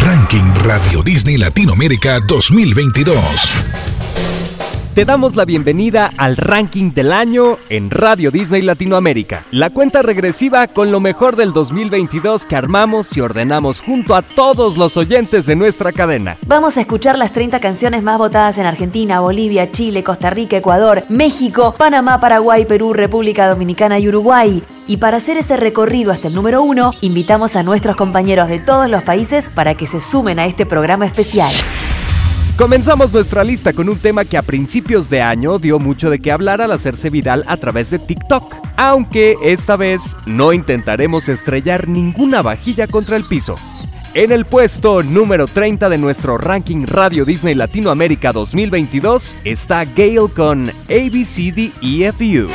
Ranking Radio Disney Latinoamérica 2022. Te damos la bienvenida al Ranking del Año en Radio Disney Latinoamérica. La cuenta regresiva con lo mejor del 2022 que armamos y ordenamos junto a todos los oyentes de nuestra cadena. Vamos a escuchar las 30 canciones más votadas en Argentina, Bolivia, Chile, Costa Rica, Ecuador, México, Panamá, Paraguay, Perú, República Dominicana y Uruguay. Y para hacer ese recorrido hasta el número 1, invitamos a nuestros compañeros de todos los países para que se sumen a este programa especial. Comenzamos nuestra lista con un tema que a principios de año dio mucho de qué hablar al hacerse viral a través de TikTok. Aunque esta vez no intentaremos estrellar ninguna vajilla contra el piso. En el puesto número 30 de nuestro ranking Radio Disney Latinoamérica 2022 está Gayle con ABCDEFU.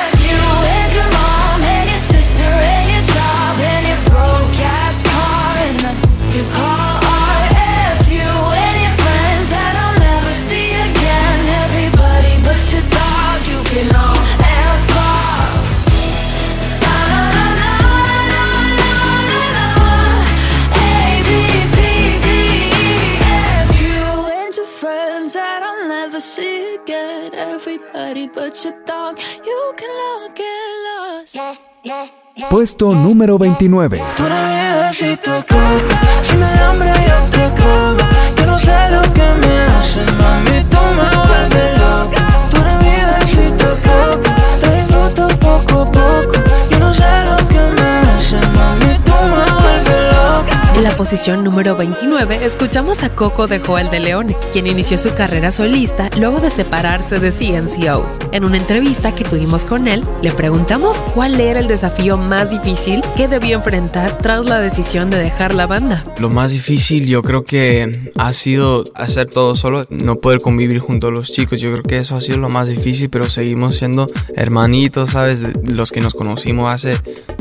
Puesto número 29. Tú eres mi besito de coco, si me da hambre yo te como. Yo no sé lo que me hace, mami, tú me vuelves loca. Tú eres mi besito de coco, te disfruto poco a poco. Yo no sé lo que me hace, mami, tú me vuelves loca. En la posición número 29 escuchamos a Coco de Joel de León, quien inició su carrera solista luego de separarse de CNCO. En una entrevista que tuvimos con él, le preguntamos cuál era el desafío más difícil que debió enfrentar tras la decisión de dejar la banda. Lo más difícil yo creo que ha sido hacer todo solo, no poder convivir junto a los chicos. Yo creo que eso ha sido lo más difícil, pero seguimos siendo hermanitos, ¿sabes? Los que nos conocimos hace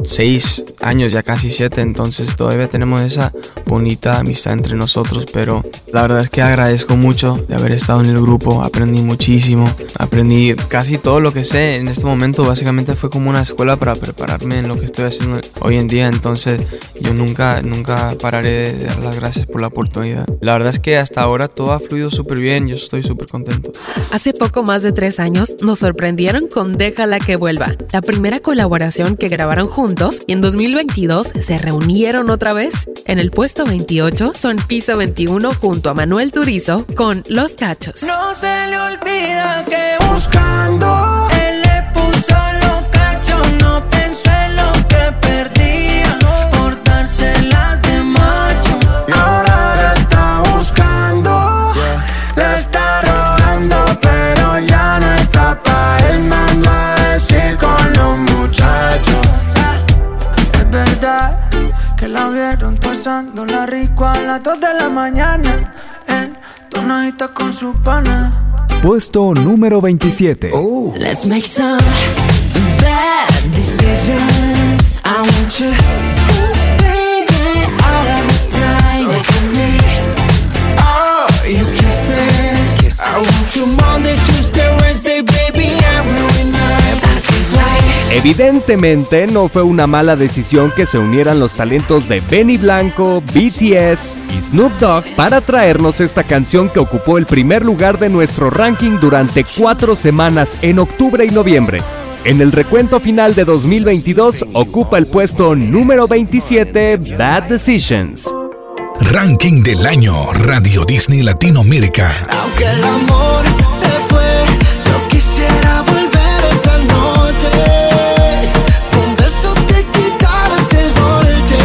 6 años, ya casi 7, entonces todavía tenemos esa bonita amistad entre nosotros, pero la verdad es que agradezco mucho de haber estado en el grupo, aprendí muchísimo, aprendí casi todo lo que sé en este momento. Básicamente fue como una escuela para prepararme en lo que estoy haciendo hoy en día, entonces yo nunca pararé de dar las gracias por la oportunidad. La verdad es que hasta ahora todo ha fluido súper bien, yo estoy súper contento. Hace poco más de 3 años nos sorprendieron con Déjala que vuelva, la primera colaboración que grabaron juntos, y en 2022 se reunieron otra vez. En el puesto 28 son Piso 21 junto a Manuel Turizo con Los Cachos. No se le olvida que buscando él le puso los cachos, no pensó en lo que perdía por dársela de macho. Y ahora la está buscando, la está rogando, pero ya no está pa' él, mandó a decir con los muchachos. Es verdad que la vieron pasándola rico a las 2 de la mañana en tonadita con su pana. Puesto número 27. Let's make some bad decisions. I want you, baby, all of the time. So give me all your kisses. I want you Monday, Tuesday, Wednesday, baby, every night. That feels like. Evidentemente no fue una mala decisión que se unieran los talentos de Benny Blanco, BTS y Snoop Dogg para traernos esta canción que ocupó el primer lugar de nuestro ranking durante 4 semanas en octubre y noviembre. En el recuento final de 2022 ocupa el puesto número 27, Bad Decisions. Ranking del Año Radio Disney Latinoamérica. Aunque el amor se fue, yo quisiera volver esa noche. Con besos te quitaba ese golpe.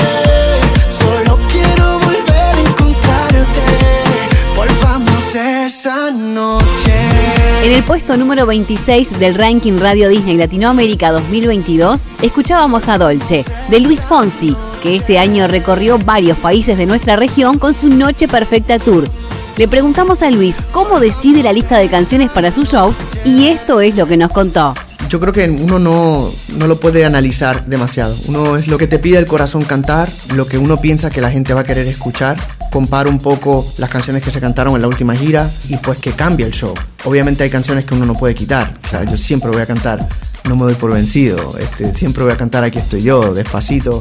Solo quiero volver a encontrarte. Volvamos esa noche. En el puesto número 26 del ranking Radio Disney Latinoamérica 2022, escuchábamos a Dolce, de Luis Fonsi, que este año recorrió varios países de nuestra región con su Noche Perfecta Tour. Le preguntamos a Luis cómo decide la lista de canciones para sus shows y esto es lo que nos contó. Yo creo que uno no lo puede analizar demasiado. Uno es lo que te pide el corazón cantar, lo que uno piensa que la gente va a querer escuchar. Comparo un poco las canciones que se cantaron en la última gira y pues que cambia el show. Obviamente hay canciones que uno no puede quitar. O sea, yo siempre voy a cantar No me doy por vencido, siempre voy a cantar Aquí estoy yo, Despacito.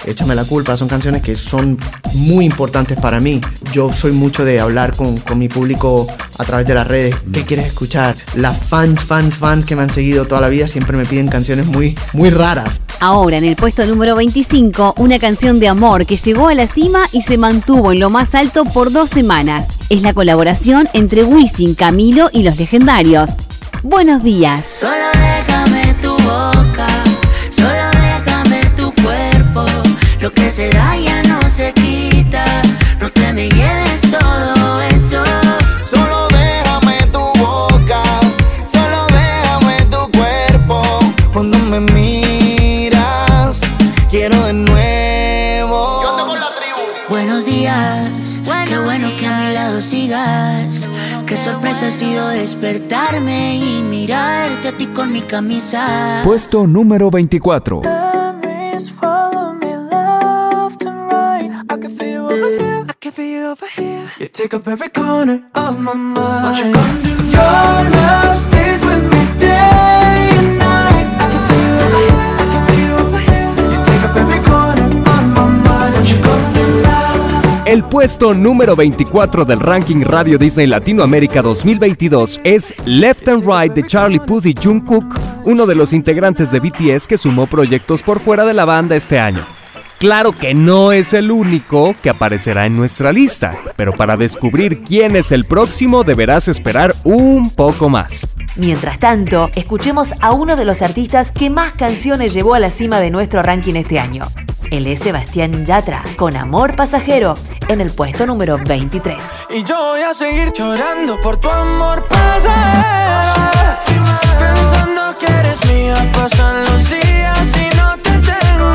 Échame la culpa, son canciones que son muy importantes para mí. Yo soy mucho de hablar con mi público a través de las redes. ¿Qué quieres escuchar? Las fans que me han seguido toda la vida siempre me piden canciones muy raras. Ahora, en el puesto número 25, una canción de amor que llegó a la cima y se mantuvo en lo más alto por 2 semanas. Es la colaboración entre Wisin, Camilo y Los Legendarios. Buenos días. Solo déjame tu boca, solo déjame tu cuerpo. Lo que se da ya no se quita, no te me lleves todo eso. Solo déjame tu boca, solo déjame tu cuerpo. Cuando me miras, quiero de nuevo. Yo ando con la tribu. Buenos días, qué bueno que a mi lado sigas. Qué sorpresa ha sido despertarme y mirarte a ti con mi camisa. Puesto número 24. Memories follow me left and right. I can feel you over here, I can feel you over here. You take up every corner of my mind. What you gonna do? Your love stays with me day and night. I can feel you over here, I can feel you over here. You take up every corner of my mind. What you gonna do now? El puesto número 24 del ranking Radio Disney Latinoamérica 2022 es Left and Right de Charlie Puth y Jungkook, uno de los integrantes de BTS que sumó proyectos por fuera de la banda este año. Claro que no es el único que aparecerá en nuestra lista, pero para descubrir quién es el próximo deberás esperar un poco más. Mientras tanto, escuchemos a uno de los artistas que más canciones llevó a la cima de nuestro ranking este año. Él es Sebastián Yatra, con Amor Pasajero, en el puesto número 23. Y yo voy a seguir llorando por tu amor pasajero, pensando que eres mía, pasan los días y no te tengo.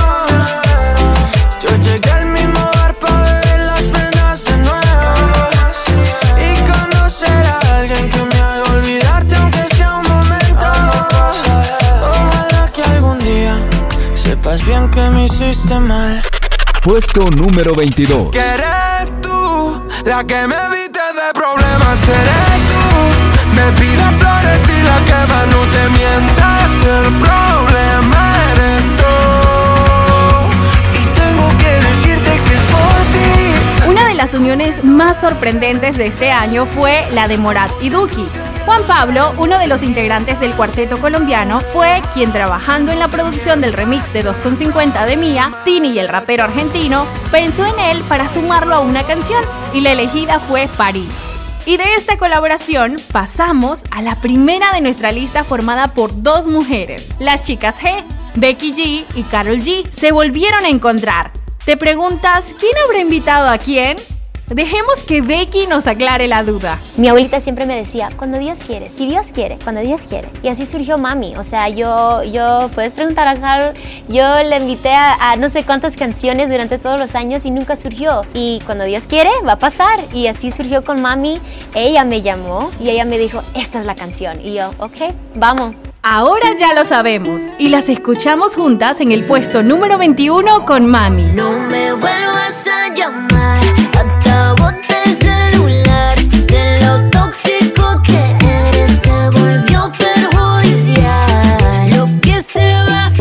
Yo llegué al mismo bar para beber las penas de nuevo y conocer a alguien que me haga olvidarte aunque sea un momento. Ojalá que algún día sepas bien que me hiciste mal. Puesto número 22. Que eres tú la que me evite de problemas, eres tú. Me pidas flores y la que va no te mientas, el problema eres tú. Y tengo que decirte que es por ti. Una de las uniones más sorprendentes de este año fue la de Morat y Duki. Juan Pablo, uno de los integrantes del cuarteto colombiano, fue quien, trabajando en la producción del remix de 2,50 de Mía, Tini y el rapero argentino, pensó en él para sumarlo a una canción, y la elegida fue París. Y de esta colaboración pasamos a la primera de nuestra lista, formada por 2 mujeres. Las chicas G, Becky G y Karol G, se volvieron a encontrar. ¿Te preguntas quién habrá invitado a quién? Dejemos que Becky nos aclare la duda. Mi abuelita siempre me decía, cuando Dios quiere, si Dios quiere, cuando Dios quiere. Y así surgió Mami. O sea, yo puedes preguntar a Karol, yo le invité a no sé cuántas canciones durante todos los años y nunca surgió. Y cuando Dios quiere, va a pasar. Y así surgió con Mami. Ella me llamó y ella me dijo, esta es la canción. Y yo, ok, vamos. Ahora ya lo sabemos y las escuchamos juntas en el puesto número 21 con Mami. No me vuelvas a llamar, hasta boté el celular. De lo tóxico que eres se volvió perjudicial. Lo que se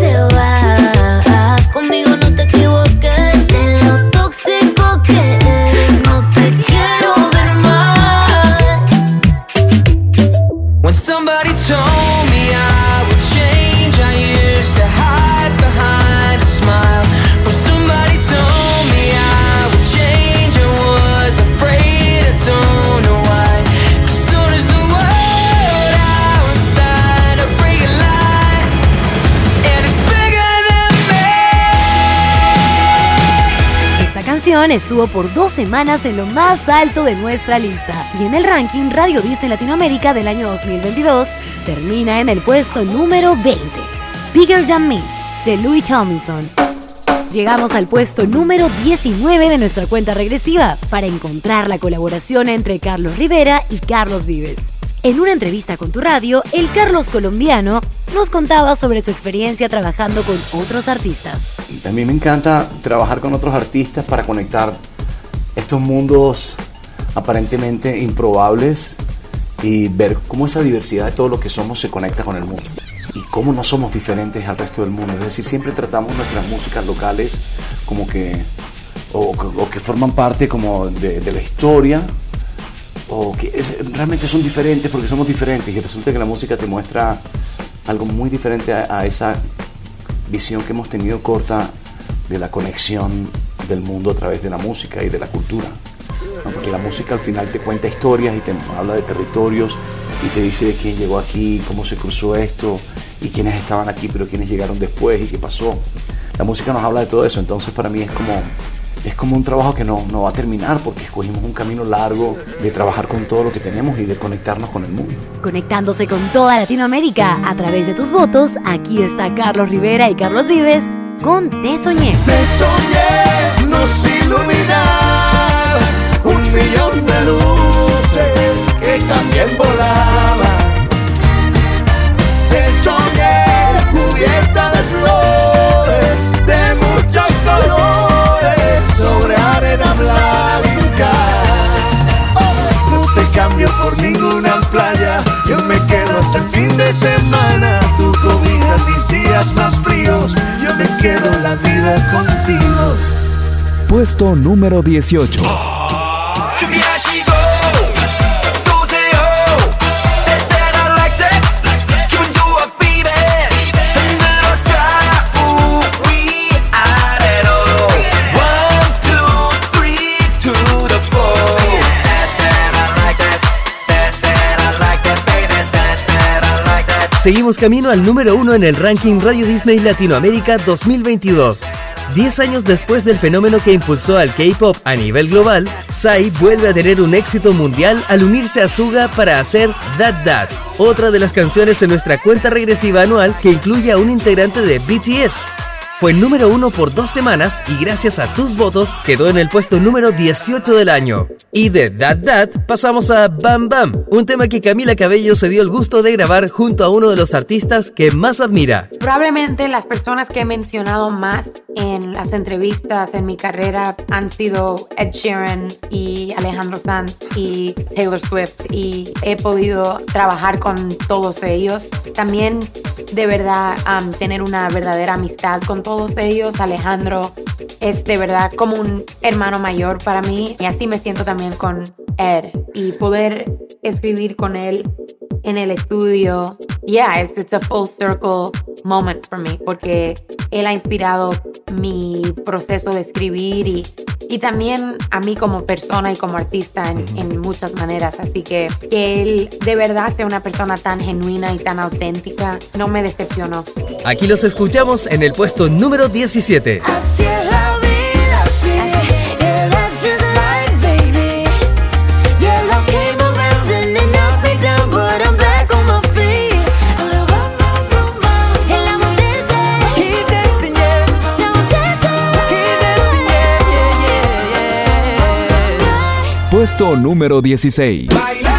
va, conmigo no te equivoques. De lo tóxico que eres no te quiero ver más. When somebody told me I would change, I used to hide behind a smile. When somebody told me I would change, I was afraid, I don't know why. As soon as the world outside, I break a line, and it's bigger than me. Esta canción estuvo por 2 semanas en lo más alto de nuestra lista, y en el ranking Radio Disney Latinoamérica del año 2022 termina en el puesto número 20. Bigger Than Me, de Louis Tomlinson. Llegamos al puesto número 19 de nuestra cuenta regresiva para encontrar la colaboración entre Carlos Rivera y Carlos Vives. En una entrevista con Tu Radio, el Carlos colombiano nos contaba sobre su experiencia trabajando con otros artistas. A mí me encanta trabajar con otros artistas para conectar estos mundos aparentemente improbables y ver cómo esa diversidad de todo lo que somos se conecta con el mundo. Y cómo no somos diferentes al resto del mundo. Es decir, siempre tratamos nuestras músicas locales como que o que forman parte como de la historia, o que realmente son diferentes porque somos diferentes, y resulta que la música te muestra algo muy diferente a esa visión que hemos tenido corta de la conexión del mundo a través de la música y de la cultura, ¿no? Porque la música al final te cuenta historias y te habla de territorios y te dice de quién llegó aquí, cómo se cruzó esto y quiénes estaban aquí, pero quiénes llegaron después y qué pasó. La música nos habla de todo eso, entonces para mí es como un trabajo que no va a terminar, porque escogimos un camino largo de trabajar con todo lo que tenemos y de conectarnos con el mundo. Conectándose con toda Latinoamérica a través de tus votos, aquí está Carlos Rivera y Carlos Vives con Te Soñé. Te soñé, nos iluminar 1.000.000 de luces que también volaban. Te soñé, cubierta de flores, de muchos colores, sobre arena blanca. No te cambio por ninguna playa, yo me quedo hasta el fin de semana. Tú cobijas mis días más fríos, yo me quedo la vida contigo. Puesto número 18. Seguimos camino al número 1 en el ranking Radio Disney Latinoamérica 2022. 10 años después del fenómeno que impulsó al K-pop a nivel global, Psy vuelve a tener un éxito mundial al unirse a Suga para hacer That That, otra de las canciones en nuestra cuenta regresiva anual que incluye a un integrante de BTS. Fue número 1 por 2 semanas y gracias a tus votos quedó en el puesto número 18 del año. Y de That That pasamos a Bam Bam, un tema que Camila Cabello se dio el gusto de grabar junto a uno de los artistas que más admira. Probablemente las personas que he mencionado más en las entrevistas en mi carrera han sido Ed Sheeran y Alejandro Sanz y Taylor Swift, y he podido trabajar con todos ellos. También de verdad tener una verdadera amistad con todos ellos. Alejandro es de verdad como un hermano mayor para mí, y así me siento también con Ed, y poder escribir con él en el estudio, it's a full circle moment for me, porque él ha inspirado mi proceso de escribir y también a mí como persona y como artista en muchas maneras. Así que él de verdad sea una persona tan genuina y tan auténtica no me decepcionó. Aquí los escuchamos en el puesto número 17. Así es la vida, así yeah, that's just life, baby. Yeah, love came around and then knocked me down, but I'm back on my feet. El amor dice, keep dancing, yeah. Now I'm dancing, keep dancing, yeah. Puesto número 16.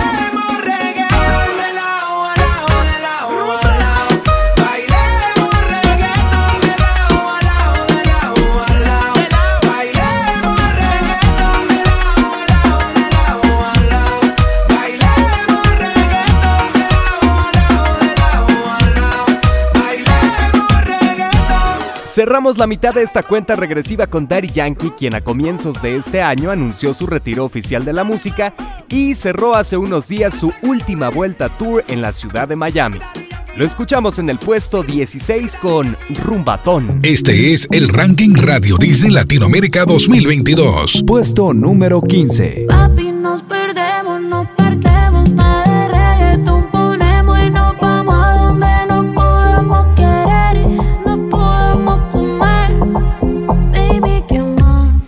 Cerramos la mitad de esta cuenta regresiva con Daddy Yankee, quien a comienzos de este año anunció su retiro oficial de la música y cerró hace unos días su última vuelta tour en la ciudad de Miami. Lo escuchamos en el puesto 16 con Rumbatón. Este es el ranking Radio Disney Latinoamérica 2022. Puesto número 15. Papi, nos perdemos, nada de reggaetón ponemos y nos vamos a donde nos podemos querer y nos podemos comer. Baby, ¿qué más?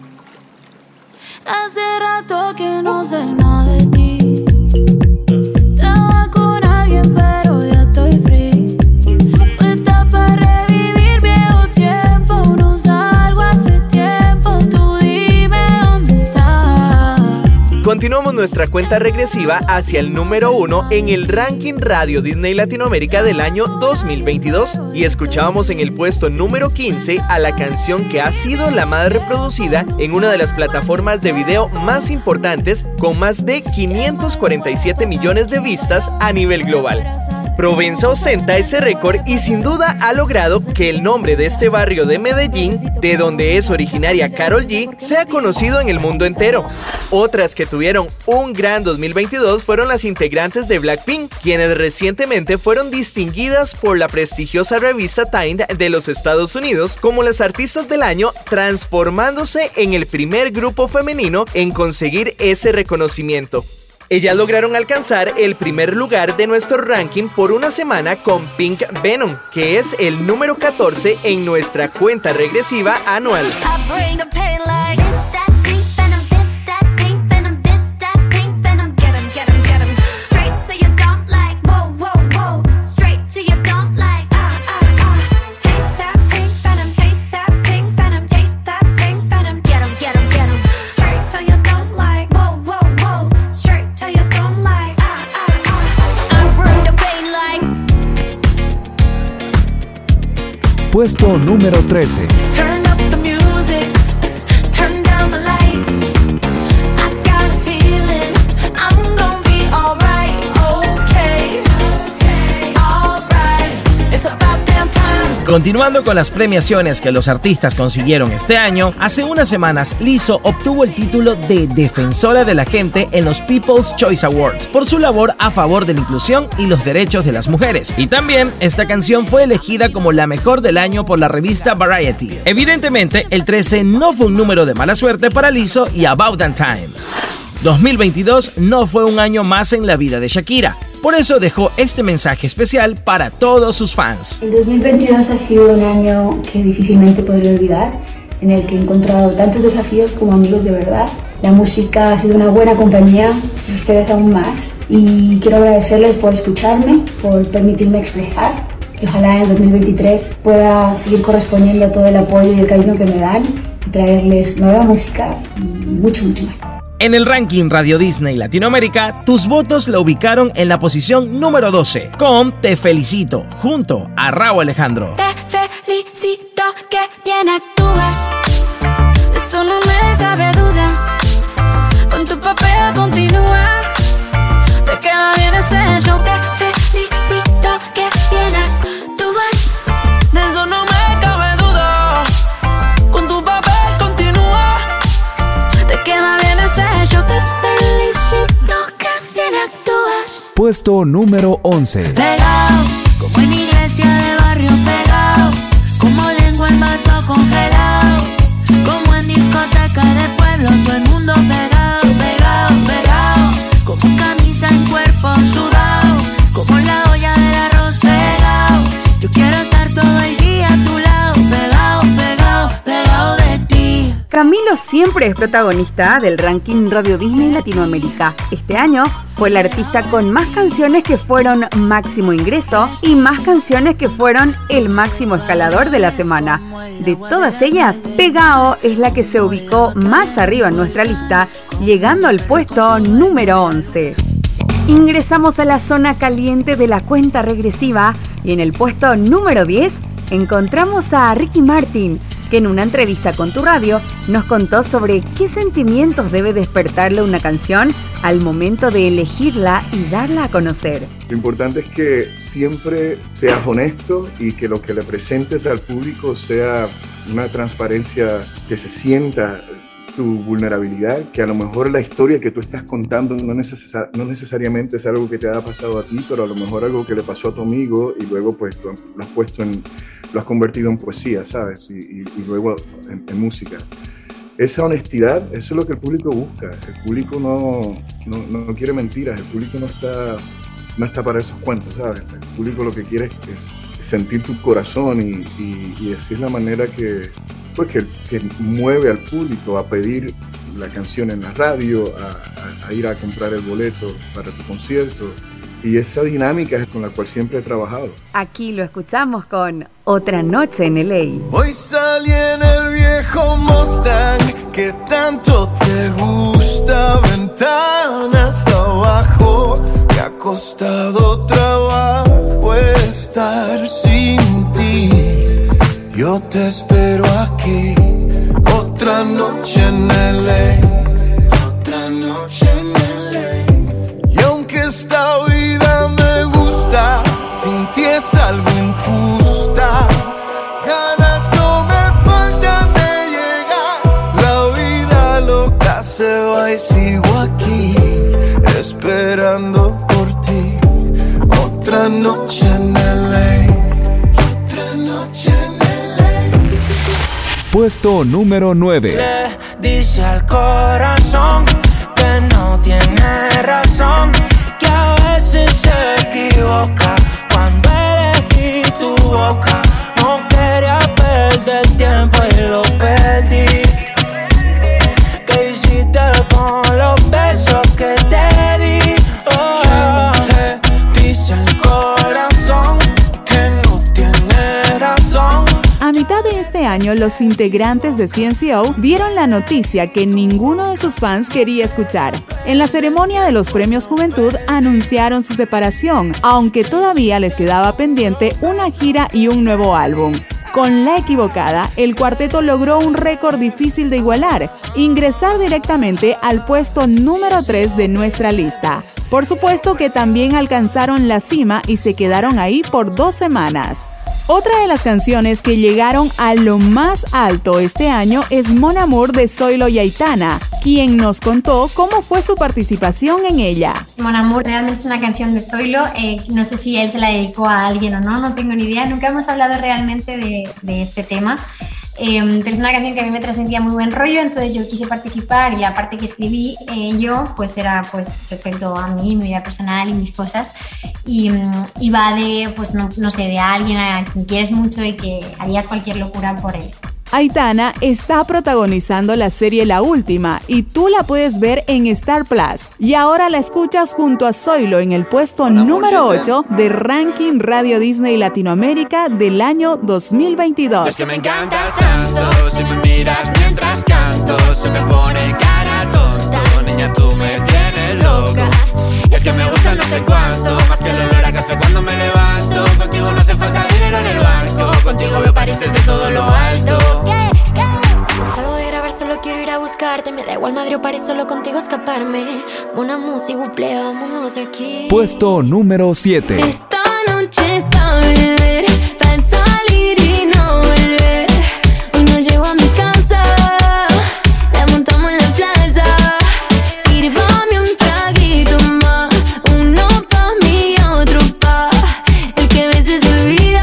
Hace rato que no sé nada de ti. Estaba con alguien pero ya estoy free. Puesta para revivir viejo tiempo. No salgo hace tiempo, tú dime dónde estás. Continuamos nuestra cuenta regresiva hacia el número 1 en el ranking Radio Disney Latinoamérica del año 2022 y escuchábamos en el puesto número 15 a la canción que ha sido la más reproducida en una de las plataformas de video más importantes, con más de 547 millones de vistas a nivel global. Provenza ostenta ese récord y sin duda ha logrado que el nombre de este barrio de Medellín, de donde es originaria Karol G, sea conocido en el mundo entero. Otras que tuvieron un gran 2022 fueron las integrantes de Blackpink, quienes recientemente fueron distinguidas por la prestigiosa revista Time de los Estados Unidos como las artistas del año, transformándose en el primer grupo femenino en conseguir ese reconocimiento. Ellas lograron alcanzar el primer lugar de nuestro ranking por una semana con Pink Venom, que es el número 14 en nuestra cuenta regresiva anual. Puesto número 13. Continuando con las premiaciones que los artistas consiguieron este año, hace unas semanas Lizzo obtuvo el título de Defensora de la Gente en los People's Choice Awards por su labor a favor de la inclusión y los derechos de las mujeres. Y también esta canción fue elegida como la mejor del año por la revista Variety. Evidentemente, el 13 no fue un número de mala suerte para Lizzo y About That Time. 2022 no fue un año más en la vida de Shakira. Por eso dejó este mensaje especial para todos sus fans. El 2022 ha sido un año que difícilmente podré olvidar, en el que he encontrado tantos desafíos como amigos de verdad. La música ha sido una buena compañía, ustedes aún más. Y quiero agradecerles por escucharme, por permitirme expresar. Y ojalá en el 2023 pueda seguir correspondiendo a todo el apoyo y el cariño que me dan y traerles nueva música y mucho, mucho más. En el ranking Radio Disney Latinoamérica, tus votos la ubicaron en la posición número 12, con Te Felicito, junto a Rauw Alejandro. Te felicito, que bien actúas, de eso no me cabe duda, con tu papel continúa, te queda bien ese show. Te felicito, que bien actúas, de eso no me cabe duda, con tu papel continúa, te queda bien ese show. Te felicito, que bien actúas. Puesto número 11. Pegado, como en iglesia de barrio pegado, como lengua en vaso congelado, como en discoteca de pueblo, todo el mundo pegado, pegado, pegado, como camisa en cuerpo sudado, como la olla del arroz pegado. Yo quiero estar todo el día a tu lado, pegado, pegado, pegado de ti. Camilo siempre es protagonista del ranking Radio Disney Latinoamérica. Este año fue el artista con más canciones que fueron máximo ingreso y más canciones que fueron el máximo escalador de la semana. De todas ellas, Pegao es la que se ubicó más arriba en nuestra lista, llegando al puesto número 11. Ingresamos a la zona caliente de la cuenta regresiva y en el puesto número 10 encontramos a Ricky Martin, que en una entrevista con Tu Radio nos contó sobre qué sentimientos debe despertarle una canción al momento de elegirla y darla a conocer. Lo importante es que siempre seas honesto y que lo que le presentes al público sea una transparencia, que se sienta tu vulnerabilidad, que a lo mejor la historia que tú estás contando no necesariamente es algo que te haya pasado a ti, pero a lo mejor algo que le pasó a tu amigo y luego pues lo has convertido en poesía, ¿sabes? Y luego en música. Esa honestidad, eso es lo que el público busca. El público no quiere mentiras, el público no está para esos cuentos, ¿sabes? El público lo que quiere es sentir tu corazón y así es la manera que mueve al público a pedir la canción en la radio, a ir a comprar el boleto para tu concierto. Y esa dinámica es con la cual siempre he trabajado. Aquí lo escuchamos con Otra Noche en LA. Hoy salí en el viejo Mustang que tanto te gusta, ventanas abajo. Me ha costado trabajo estar sin ti. Yo te espero aquí, otra noche en LA, otra noche en LA. Y aunque esta vida me gusta, ya se va y sigo aquí, esperando por ti. Otra noche en LA, otra noche en LA. Puesto número 9. Le dice al corazón que no tiene razón, que a veces se equivoca. Cuando elegí tu boca, no quería perder tiempo y lo perdí. ¿Qué hiciste con los besos que te di? Oh, le dice al corazón que no tiene razón. A mitad de este año, los integrantes de CNCO dieron la noticia que ninguno de sus fans quería escuchar. En la ceremonia de los Premios Juventud anunciaron su separación, aunque todavía les quedaba pendiente una gira y un nuevo álbum. Con La Equivocada, el cuarteto logró un récord difícil de igualar, ingresar directamente al puesto número 3 de nuestra lista. Por supuesto que también alcanzaron la cima y se quedaron ahí por 2 semanas. Otra de las canciones que llegaron a lo más alto este año es Mon Amour de Zoilo y Aitana, quien nos contó cómo fue su participación en ella. Mon Amour realmente es una canción de Zoilo, no sé si él se la dedicó a alguien o no tengo ni idea, nunca hemos hablado realmente de este tema. Pero es una canción que a mí me transmitía muy buen rollo, entonces yo quise participar y la parte que escribí yo pues era pues respecto a mí, mi vida personal y mis cosas y va de pues no sé, de alguien a quien quieres mucho y que harías cualquier locura por él. Aitana está protagonizando la serie La Última y tú la puedes ver en Star Plus. Y ahora la escuchas junto a Zoilo en el puesto número 8 de Ranking Radio Disney Latinoamérica del año 2022. Es que me encantas tanto, si me miras mientras canto, se me pone cara tonta. Niña, tú me tienes loca. Es que me gusta no sé cuánto, más que el olor a café cuando me levanto. Contigo no hace falta dinero en el banco, contigo veo París desde todo lo alto. Salgo de grabar, solo quiero ir a buscarte. Me da igual Madrid o París, solo contigo escaparme. Una música, buple, vámonos de aquí. Puesto número 7. Esta noche pa' beber, pa' salir y no volver. Hoy no llego a mi casa, la montamos en la plaza. Sírvame un traguito más, uno pa' mí y otro pa' el que a veces se olvida.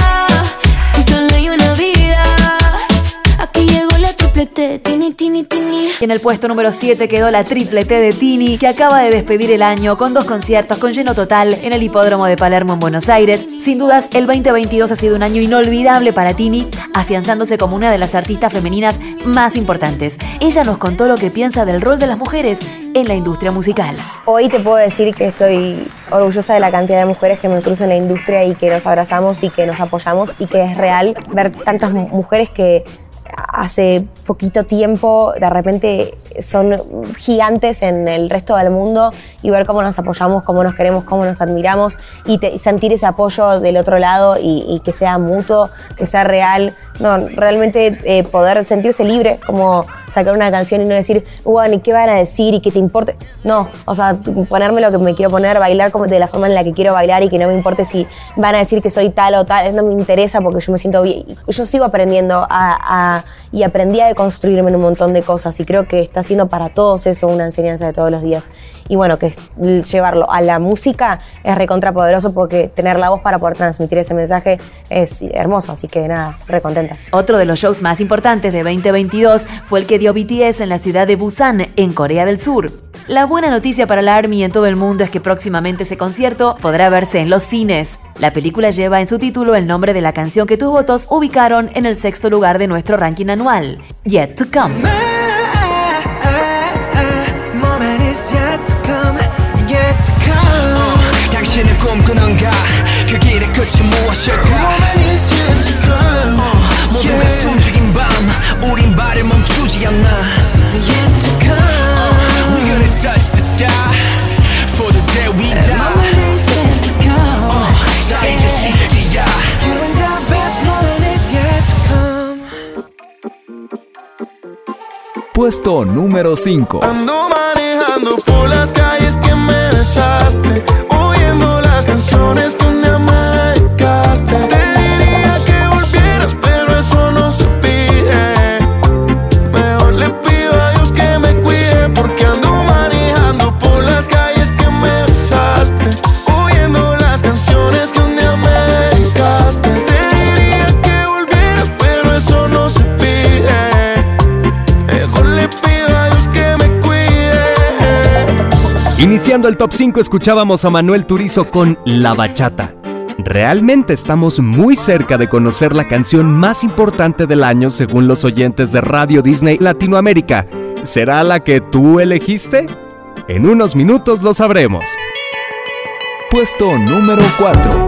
Y solo hay una vida. Aquí llegó la triplete, Tini, Tini, Tini. En el puesto número 7 quedó la Triple T de Tini, que acaba de despedir el año con 2 conciertos con lleno total en el Hipódromo de Palermo en Buenos Aires. Sin dudas, el 2022 ha sido un año inolvidable para Tini, afianzándose como una de las artistas femeninas más importantes. Ella nos contó lo que piensa del rol de las mujeres en la industria musical. Hoy te puedo decir que estoy orgullosa de la cantidad de mujeres que me cruzo en la industria y que nos abrazamos y que nos apoyamos y que es real ver tantas mujeres que hace poquito tiempo de repente son gigantes en el resto del mundo y ver cómo nos apoyamos, cómo nos queremos, cómo nos admiramos y sentir ese apoyo del otro lado y que sea mutuo, que sea real. No, realmente poder sentirse libre, como sacar una canción y no decir, bueno, ¿y qué van a decir? ¿Y qué te importe? No, o sea, ponerme lo que me quiero poner, bailar como de la forma en la que quiero bailar y que no me importe si van a decir que soy tal o tal, no me interesa porque yo me siento bien. Yo sigo aprendiendo y aprendí a deconstruirme en un montón de cosas y creo que está siendo para todos eso una enseñanza de todos los días. Y bueno, que llevarlo a la música es recontrapoderoso porque tener la voz para poder transmitir ese mensaje es hermoso, así que nada, recontenta. Otro de los shows más importantes de 2022 fue el que dio BTS en la ciudad de Busan, en Corea del Sur. La buena noticia para la ARMY en todo el mundo es que próximamente ese concierto podrá verse en los cines. La película lleva en su título el nombre de la canción que tus votos ubicaron en el 6º lugar de nuestro ranking anual, Yet to Come. 당신은 꿈꾸는가 그 길의 끝이 무엇일까 모두가 숨죽인 밤 우린 발을 멈추지 않나 Yet to come We're gonna touch the sky For the day we die 자 이제 시작이야 You and the best moment is yet to come Puesto número 5. Ando manejando por las calles que me besaste, oyendo las canciones que un día me dedicaste. Te diría que volvieras, pero eso no se pide. Mejor le pido a Dios que me cuide. Iniciando el top 5 escuchábamos a Manuel Turizo con La Bachata. Realmente estamos muy cerca de conocer la canción más importante del año según los oyentes de Radio Disney Latinoamérica. ¿Será la que tú elegiste? En unos minutos lo sabremos. Puesto número 4.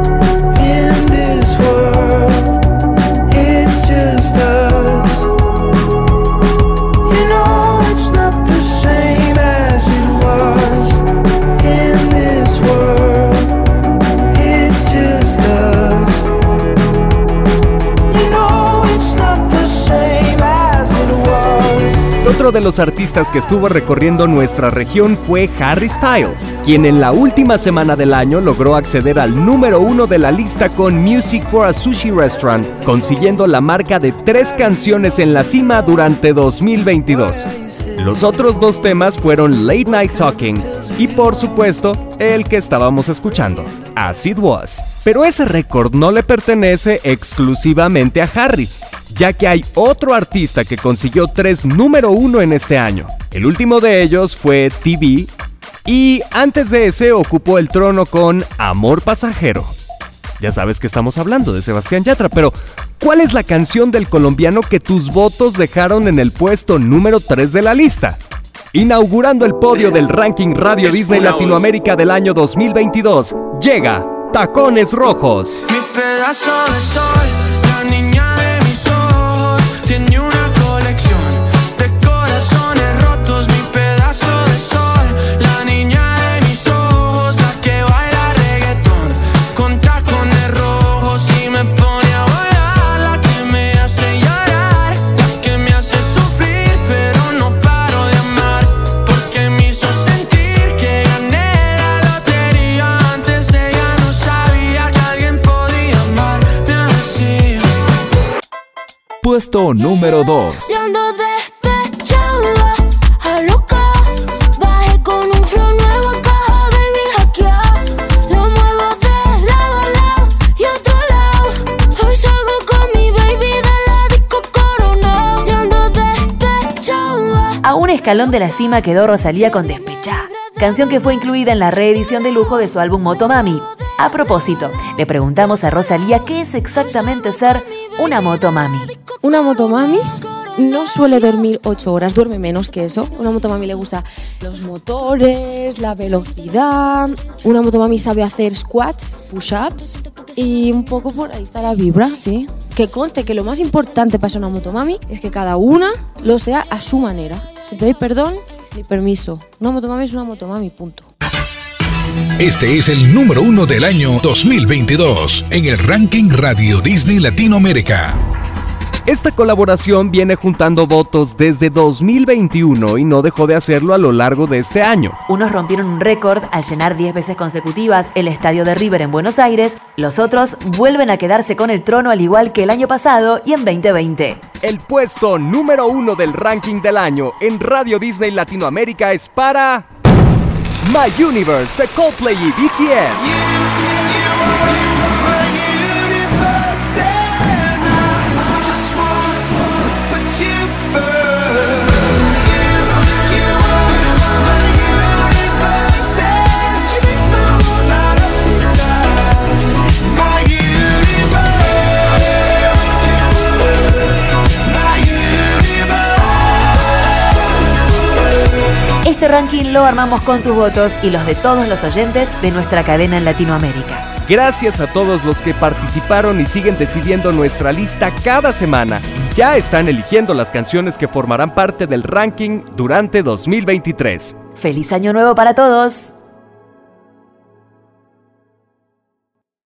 Otro de los artistas que estuvo recorriendo nuestra región fue Harry Styles, quien en la última semana del año logró acceder al número 1 de la lista con Music for a Sushi Restaurant, consiguiendo la marca de 3 canciones en la cima durante 2022. Los otros 2 temas fueron Late Night Talking y, por supuesto, el que estábamos escuchando, As It Was. Pero ese récord no le pertenece exclusivamente a Harry, ya que hay otro artista que consiguió 3 número 1 en este año. El último de ellos fue TV, y antes de ese ocupó el trono con Amor Pasajero. Ya sabes que estamos hablando de Sebastián Yatra, pero ¿cuál es la canción del colombiano que tus votos dejaron en el puesto número 3 de la lista? Inaugurando el podio del ranking Radio Disney Latinoamérica del año 2022, llega Tacones Rojos. Mi pedazo de sol, la niña de mis ojos, tiene una colección de corazones rotos. Mi pedazo de sol, la niña de mis ojos, la que baila reggaetón con tacones rojos y me pone a volar, la que me hace llorar, la que me hace sufrir, pero no paro de amar, porque me hizo sentir que gané la lotería. Antes ella no sabía que alguien podía amarme así. Puesto número 2. Yo ando despechada, a loca. Bajé con un flow nuevo, caja, baby, hackeada. Lo muevo de lado a lado y otro lado. Hoy salgo con mi baby de la disco Corona. Yo ando despechada. A un escalón de la cima quedó Rosalía con Despechá, canción que fue incluida en la reedición de lujo de su álbum Motomami. A propósito, le preguntamos a Rosalía qué es exactamente ser una motomami. Una motomami no suele dormir 8 horas, duerme menos que eso. Una motomami le gusta los motores, la velocidad. Una motomami sabe hacer squats, push-ups y un poco por ahí está la vibra, sí. Que conste que lo más importante para ser una motomami es que cada una lo sea a su manera, sin pedir perdón ni permiso. Una motomami es una motomami, punto. Este es el número 1 del año 2022 en el ranking Radio Disney Latinoamérica. Esta colaboración viene juntando votos desde 2021 y no dejó de hacerlo a lo largo de este año. Unos rompieron un récord al llenar 10 veces consecutivas el estadio de River en Buenos Aires, los otros vuelven a quedarse con el trono al igual que el año pasado y en 2020. El puesto número 1 del ranking del año en Radio Disney Latinoamérica es para My Universe de Coldplay y BTS. Este ranking lo armamos con tus votos y los de todos los oyentes de nuestra cadena en Latinoamérica. Gracias a todos los que participaron y siguen decidiendo nuestra lista cada semana. Ya están eligiendo las canciones que formarán parte del ranking durante 2023. ¡Feliz Año Nuevo para todos!